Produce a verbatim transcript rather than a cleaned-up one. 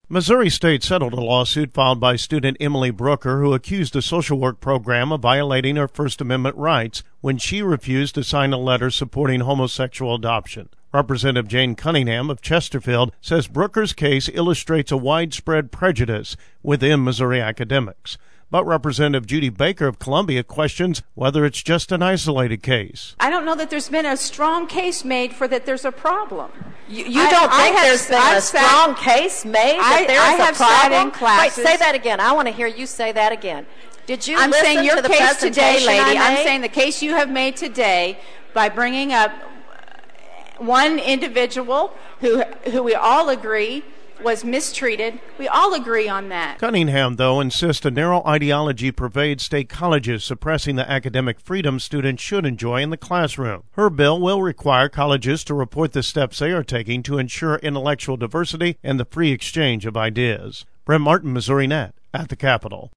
Missouri State settled a lawsuit filed by student Emily Brooker, who accused a social work program of violating her First Amendment rights when she refused to sign a letter supporting homosexual adoption. Representative Jane Cunningham of Chesterfield says Brooker's case illustrates a widespread prejudice within Missouri academics. But Representative Judy Baker of Columbia questions whether it's just an isolated case. I don't know that there's been a strong case made for that there's a problem. You, you I, don't think have, there's been I've a sat, strong case made that I, there's I a have problem? Sat in classes. Wait, say that again. I want to hear you say that again. Did you I'm listen saying your to the case presentation today, lady. I I'm made? saying the case you have made today by bringing up one individual who who we all agree was mistreated. We all agree on that. Cunningham, though, insists a narrow ideology pervades state colleges, suppressing the academic freedom students should enjoy in the classroom. Her bill will require colleges to report the steps they are taking to ensure intellectual diversity and the free exchange of ideas. Brent Martin, Missouri Net, at the Capitol.